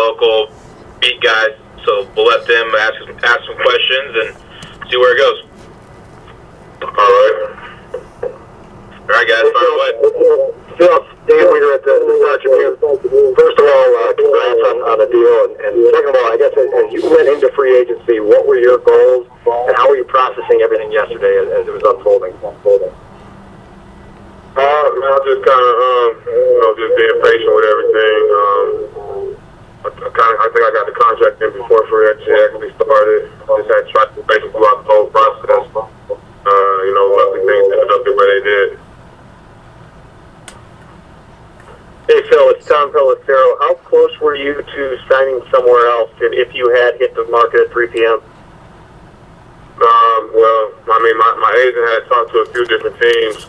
local beat guys. So we'll let them ask some questions and see where it goes. All right, guys, fire away. Phil, Dan Weeder at the Star Tribune. First of all, congrats on the deal, and second of all, I guess as you went into free agency, what were your goals, and how were you processing everything yesterday as it was unfolding? Just kind of, just being patient with everything. I think I got the contract in before free agency actually started. Just had to try to be patient throughout the whole process. Luckily things ended up the way they did. Hey Phil, it's Tom Pelissero. How close were you to signing somewhere else if you had hit the market at 3 p.m.? My agent had talked to a few different teams.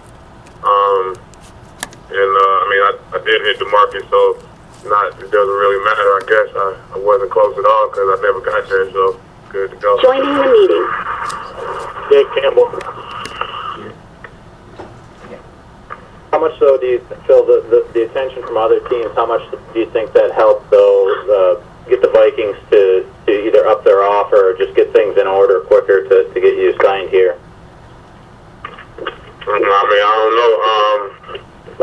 I did hit the market, so it doesn't really matter. I guess I wasn't close at all because I never got there, so good to go. Joining the meeting. Dave Campbell. How much, though, do you feel the attention from other teams, how much do you think that helped, though, get the Vikings to either up their offer or just get things in order quicker to get you signed here? I don't know.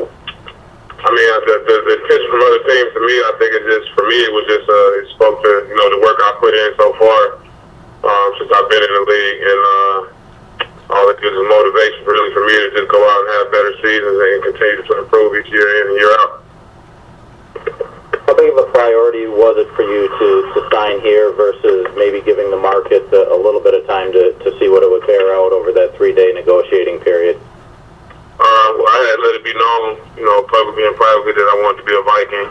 The attention from other teams to me, I think it spoke to, the work I put in so far since I've been in the league, and all it gives is motivation really for me to just go out and have better seasons and continue to improve each year in and year out. How big of a priority was it for you to sign here versus maybe giving the market a little bit of time to see what it would bear out over that 3-day negotiating period? I had let it be known, publicly and privately that I wanted to be a Viking.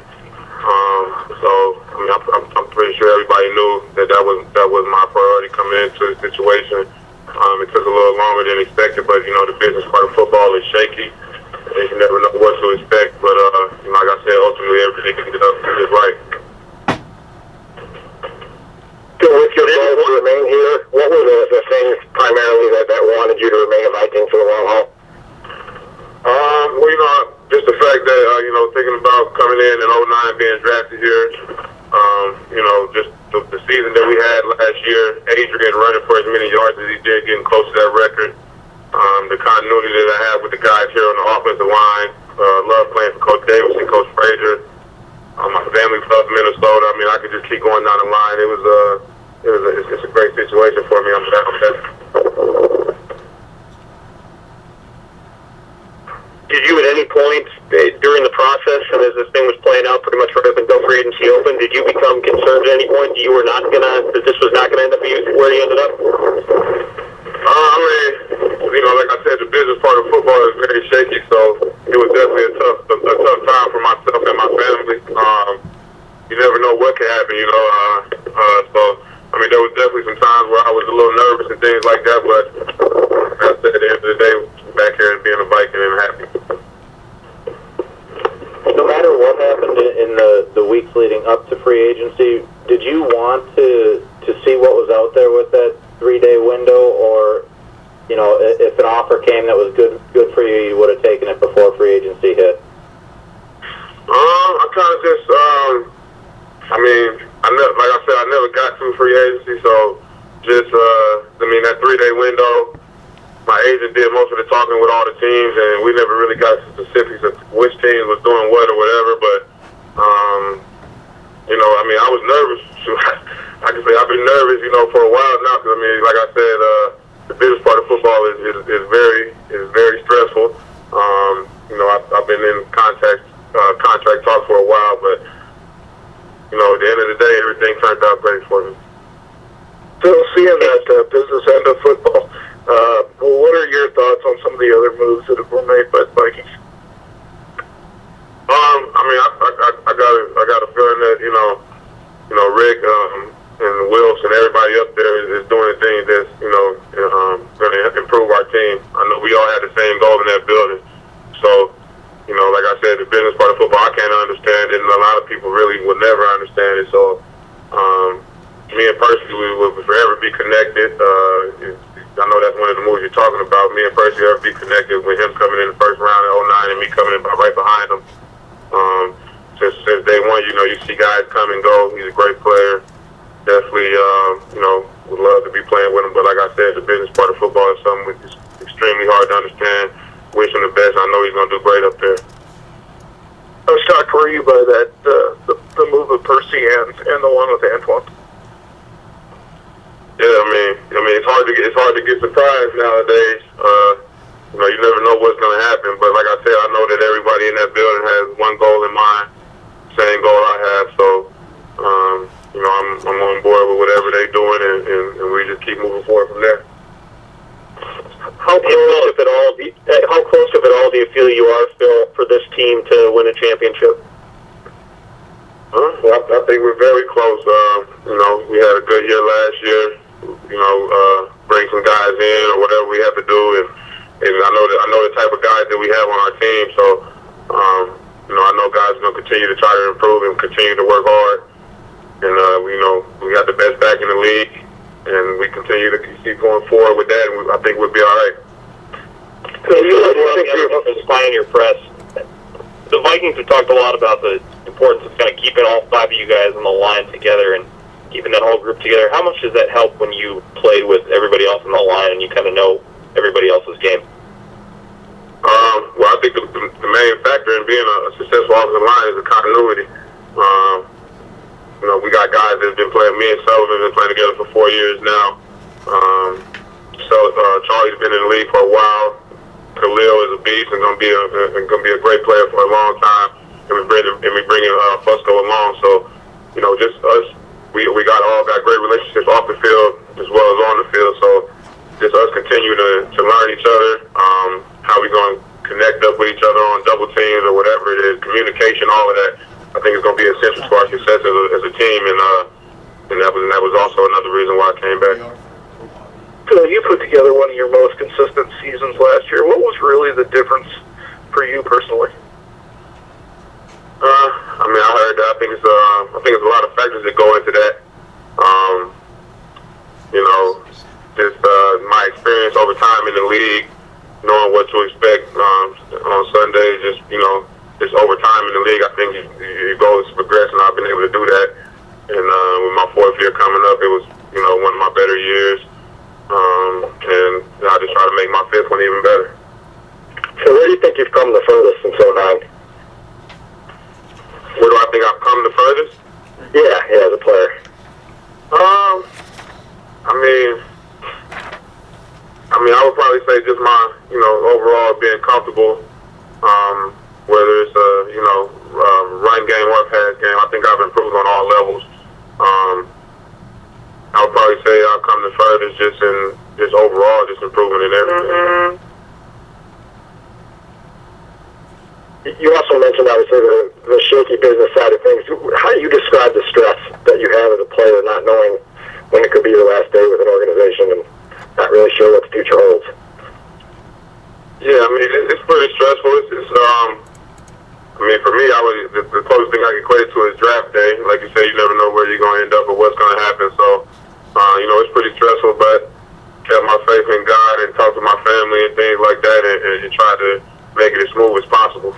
I'm pretty sure everybody knew that was my priority coming into the situation. It took a little longer than expected, but the business part of football is shaky. And you never know what to expect, but like I said, ultimately everything ended up just right. So with your goal to remain here, what were the things primarily that wanted you to remain a Viking for the long haul? Just the fact that, thinking about coming in 2009 being drafted here, just the season that we had last year, Adrian running for as many yards as he did, getting close to that record. The continuity that I have with the guys here on the offensive line. Love playing for Coach Davis and Coach Frazier. My family loves Minnesota. I could just keep going down the line. It's a great situation for me. I'm glad. Did you at any point during the process, and as this thing was playing out pretty much right up until free agency open, did you become concerned at any point that this was not gonna end up where you ended up? Like I said, the business part of football is very shaky, so it was definitely a tough time for myself and my family. You never know what could happen, there was definitely some times where I was a little nervous and things like that, but like I said, at the end of the day, back here and being a Viking and happy. No matter what happened in the weeks leading up to free agency, did you want to see what was out there with that 3-day window, or if an offer came that was good for you, you would have taken it before free agency hit? I kind of just, like I said, I never got to free agency, so just, that 3-day window, my agent did most of the talking with all the teams, and we never really got to specifics of which team was doing what or whatever, but, I was nervous. I can say I've been nervous, for a while now, because, like I said, the business part of football is very stressful. I've been in contract talk for a while, but, at the end of the day, everything turned out great for me. So seeing that business end of football, what are your thoughts on some of the other moves that were made by the Vikings? I got a feeling that Rick and Wilson and everybody up there is doing things that's going to improve our team. I know we all had the same goal in that building, so like I said, the business part of football I can't understand it, and a lot of people really will never understand it. So me and Percy, we will forever be connected. I know that's one of the moves you're talking about. Me and Percy ever be connected with him coming in the first round in 2009 and me coming in right behind him. Since day one, point, you know, you see guys come and go. He's a great player. Definitely, you know, would love to be playing with him. But like I said, the business part of football is something which is extremely hard to understand. Wish him the best. I know he's going to do great up there. How shocked were you by that, the move of Percy and the one with Antoine? Yeah, I mean, it's hard to get surprised nowadays. You know, you never know what's going to happen. But like I said, I know that everybody in that building has one goal in mind, same goal I have. So, you know, I'm on board with whatever they're doing, and we just keep moving forward from there. How close, if at all, do you feel you are, Phil, for this team to win a championship? Well, I think we're very close. You know, we had a good year last year. You know, bring some guys in or whatever we have to do, and I know the type of guys that we have on our team. So, you know, I know guys are going to continue to try to improve and continue to work hard. And you know, we got the best back in the league, and we continue to keep going forward with that. And I think we'll be all right. So you in your press. The Vikings have talked a lot about the importance of kind of keeping all five of you guys on the line together and keeping that whole group together. How much does that help when you play with everybody else on the line and you kind of know everybody else's game? Well, I think the main factor in being a successful offensive line is the continuity. You know, we got guys that have been playing. Me and Sullivan have been playing together for 4 years now. So Charlie's been in the league for a while. Khalil is a beast and gonna be a great player for a long time. And we bringing Fusco along. So, you know, just us. We all got great relationships off the field as well as on the field. So, just us continue to learn each other. How we gonna connect up with each other on double teams or whatever it is. Communication, all of that. I think it's gonna be essential to our success as a team. And that was also another reason why I came back. Phil, you put together one of your most consistent seasons last year. What was really the difference for you personally? I mean, I heard that. I think it's a lot of factors that go into that. You know, just my experience over time in the league, knowing what to expect on Sundays. Just over time in the league, I think your goal is to progress, and I've been able to do that. And with my fourth year coming up, it was one of my better years. And I just try to make my fifth one even better. So where do you think you've come the furthest since 09? Where do I think I've come the furthest? Yeah, as a player. I mean, I would probably say just my, overall being comfortable, whether it's run game or pass game. I think I've improved on all levels. I would probably say I've come the furthest just overall, just improving in everything. You also mentioned, obviously, the shaky business side of things. How do you describe the stress that you have as a player, not knowing when it could be your last day with an organization and not really sure what the future holds? Yeah, I mean, it's pretty stressful. For me, the closest thing I can equate it to is draft day. Like you said, you never know where you're going to end up or what's going to happen. So, it's pretty stressful, but kept my faith in God and talked to my family and things like that and tried to make it as smooth as possible.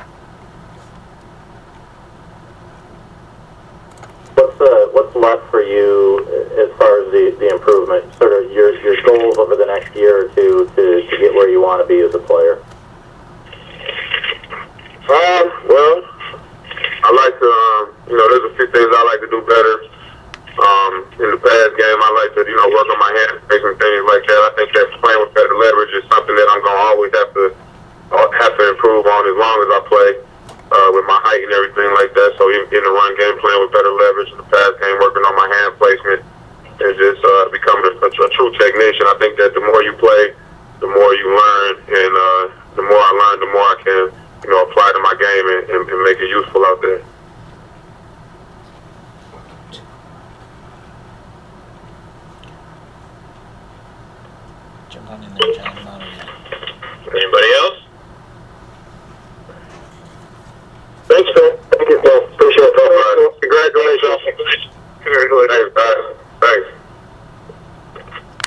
What's left for you as far as the improvement? Sort of your goals over the next year or two to get where you want to be as a player? Well, I like to, there's a few things I like to do better. In the pass game, I like to, work on my hand space and things like that. I think that playing with better leverage is something that I'm going to always have to improve on as long as I play with my height and everything like that. So in the run game, playing with better leverage, in the pass game, working on my hand placement, and just becoming a true technician. I think that the more you play, the more you learn, and the more I learn, the more I can, apply to my game and make it useful out there. Anybody